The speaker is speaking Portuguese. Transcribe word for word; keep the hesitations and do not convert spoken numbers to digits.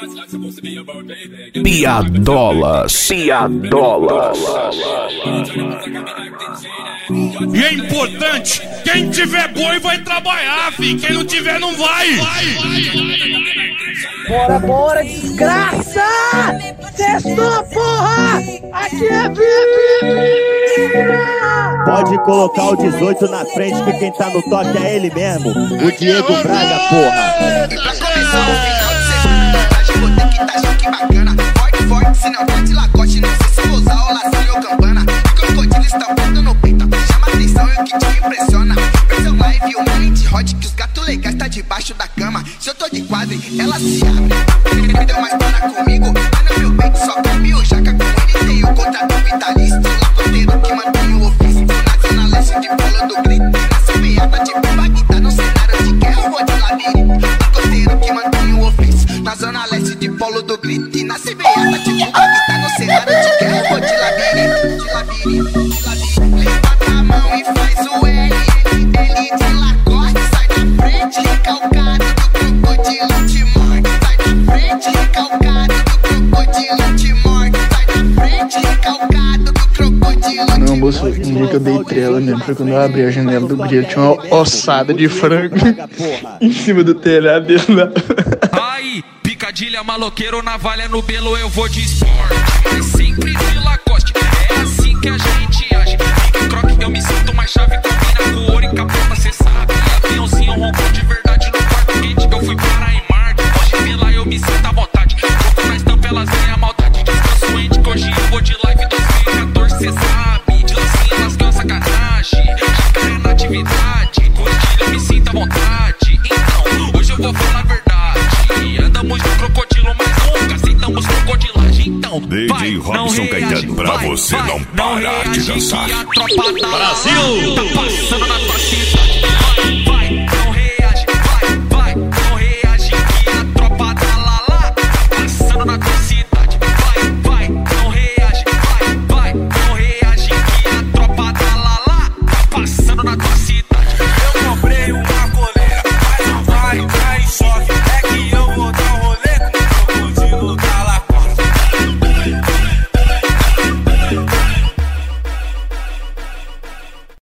Piadola, Ciadola. E é importante, quem tiver boi vai trabalhar, fi. Quem não tiver não vai. Bora, bora, desgraça! Sextou, porra! Aqui é vida! Pode colocar o dezoito na frente, que quem tá no toque é ele mesmo, o Diego Braga, porra. E pra começar o final de semana, hoje vou ter que tá choque bacana. Forte, forte, se não tá de lacoste, não sei se vou usar o lacinho ou campana. E crocodilo estampando no peito, chama atenção e o que te impressiona. Versão live, o mind hot, que os gatos legais tá debaixo da cama. Se eu tô de quadro, ela se abre. Me deu mais para comigo, mas no meu peito só cabe o jaca. Com ele tem o contrato vitalício, lacoteiro que mantém o ofício. Na zona leste de polo do grito, nessa meada tipo Bagdá, no cenário de guerra, eu vou de labirinto. Lacoteiro que mantém o ofício, na zona leste de polo do grito. E na semeada tipo Bagdá, no cenário de guerra, eu vou de labirinto. De labirinto, de labirinto. Levanta a mão e faz o L, ele de lacoste. Sai da frente, recalcado do crocodilo te morde. Sai da frente, recalcado do crocodilo te morde. Sai da frente, recalcado do crocodilo te morde. Não, moço, um dia que eu dei trela mesmo, foi quando eu abri a janela do brilho, tinha uma ossada de frango em cima do telhado dele lá. Ai, picadilha, maloqueiro, navalha no belo, eu vou de esporte. Mas sempre de Lacoste, é assim que a gente age. Fica croque, eu me sinto mais chave, combina com ouro e capota, cê sabe. Aviãozinho roncou de verdade no quarto quente, eu fui para em Marte. Hoje vê lá, eu me sinto à vontade. Pouco na estampa, elas veem a maldade. Descanso ente, que hoje eu vou de live dois mil e quatorze, cê sabe. De lancinha, elas ganham sacanagem. Jacaré na atividade, curtilha, eu me sinto à vontade. Então, hoje eu vou falar a verdade. Andamos no crocodilo, mas nunca aceitamos crocodilagem. Então, D J Robson Caetano, pra você não parar de dançar. Brasil! Tá passando na